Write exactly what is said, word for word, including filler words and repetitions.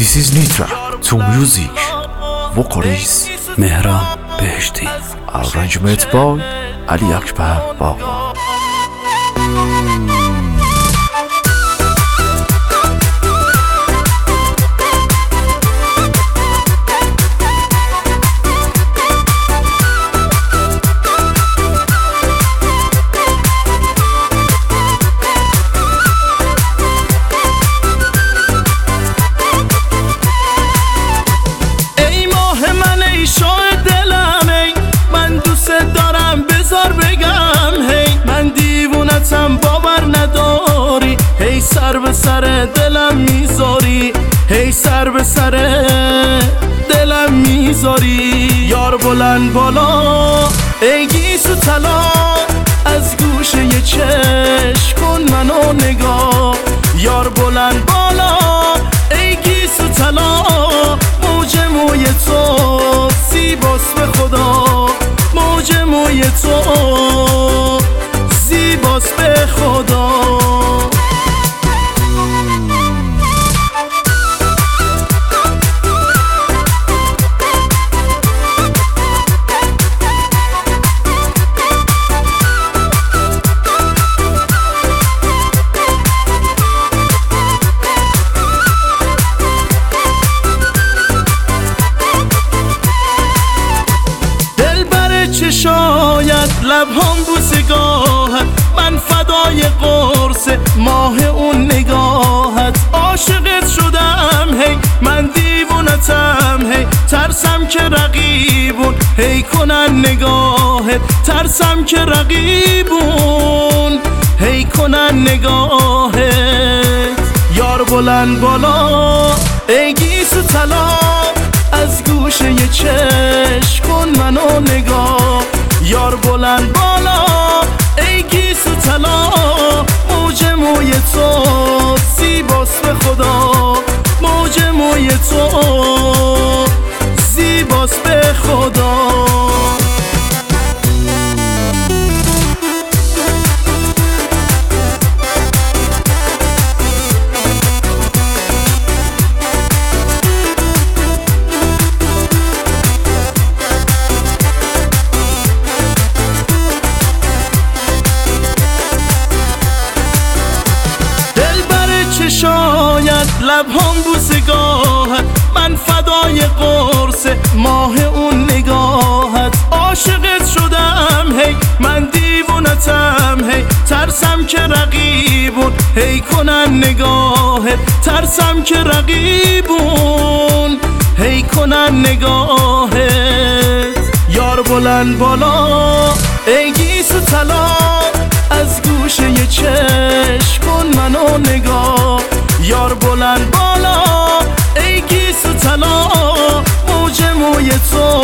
This is Nitra to music. Vocalist مهران بهشتی. Arrangement by علی اکبر باقا. باور نداری هی سر به سر دلم میذاری هی سر به سر دلم میذاری یار بلند بالا ای گیسو طلا از گوشه یه چشم کن منو نگاه یار بلند بالا ای گیسو طلا موج موی تو زیباست به خدا موج موی تو زیباست به خدا شاید لبهام بوسگاهت من فدای قرص ماه اون نگاهت عاشقت شدم هی من دیوونتم هی ترسم که رقیبون هی کنن نگاهت ترسم که رقیبون هی کنن نگاهت یار بلند بالا ای گیسو طلا از گوشه یه چشم کن منو نگاه یار بلند بالا ای گیسو طلا موج موی تو زیباست به خدا موج موی تو زیباست به خدا شاید لبهام بوسگاهت من فدای قرص ماه اون نگاهت عاشقت شدم هی من دیوونتم هی ترسم که رقیبون هی کنن نگاهت ترسم که رقیبون هی کنن نگاهت یار بلند بالا ای گیسو طلا از گوشه یه چشم کن منو نگاه یار بلند بالا ای گیسو طلا موج موی تو